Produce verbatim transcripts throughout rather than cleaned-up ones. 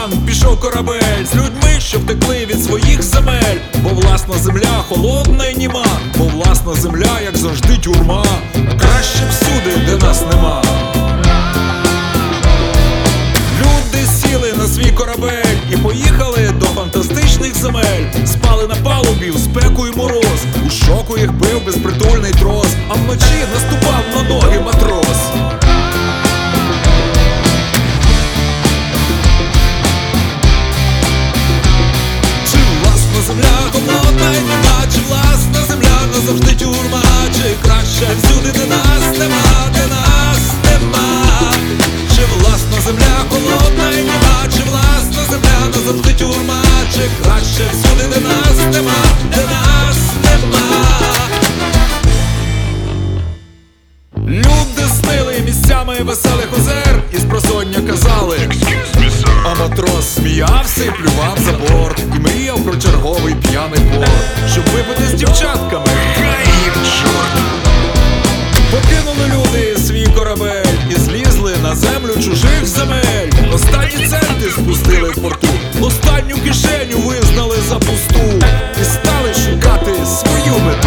океан пішов корабель з людьми, що втекли від своїх земель. Бо власна земля холодна й німа, бо власна земля, як завжди, тюрма. А краще всюди, де нас нема. Люди сіли на свій корабель і поїхали до фантастичних земель. Спали на палубі в спеку й мороз, у шоку їх бив безпритульний трос, а вночі наступав на ноги матрос. Чи власна земля холодна й нема, чи власна земля назавжди тюрма, чи краще всюди, де нас нема, де нас нема. Чи власна земля холодна й нема, чи власна земля назавжди тюрма, чи краще всюди, де нас нема, де нас нема. Люди снили місцями веселих озер і спросоння казали а матрос сміявся і плював за борт і мріяв про черговий п'яний порт, щоб випити з дівчатками. Хай їм чорт! Покинули люди свій корабель і злізли на землю чужих земель. Останні центи спустили в порту, останню кишеню визнали за пусту і стали шукати свою мету.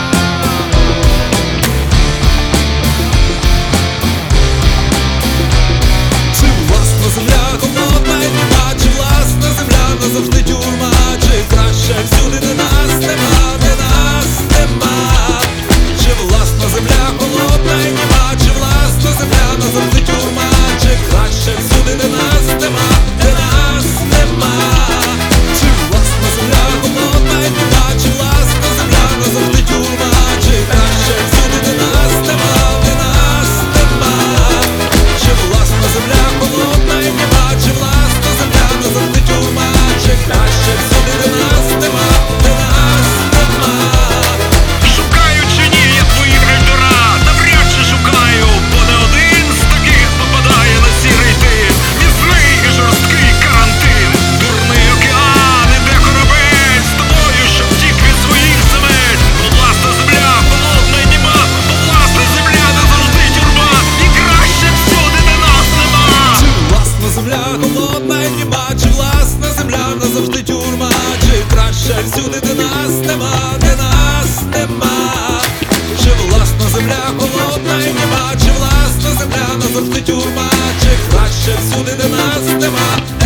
Чи власна земля холодна й нема, чи власна земля назавжди тюрма, чи краще всюди, де нас нема, де нас нема. Чи власна земля холодна й нема, чи власна земля назавжди тюрма, чи краще всюди, де нас нема, де нас нема. Чи власна земля холодна й нема, чи власна земля назавжди тюрма, чи краще всюди, де нас нема, де нас нема. Чи власна земля холодна й нема, чи власна земля назавжди тюрма, чи краще всюди, де нас нема, де нас нема. Шукаю чи ні я твої грейдера, навряд чи шукаю, бо не один з таких попадає на сірий тин. Міцний і жорсткий карантин, дурний океан, іде корабель з тобою, що втік від своїх земель. Бо власна земля холодна й німа, бо власна земля назавжди тюрма, і краще всюди, де нас нема. Чи власна земля холодна й нема, чи власна земля назавжди тюрма, чи краще всюди, де нас нема, де нас нема. Чи власна земля холодна й нема, чи власна земля назавжди тюрма, чи краще всюди, де нас нема.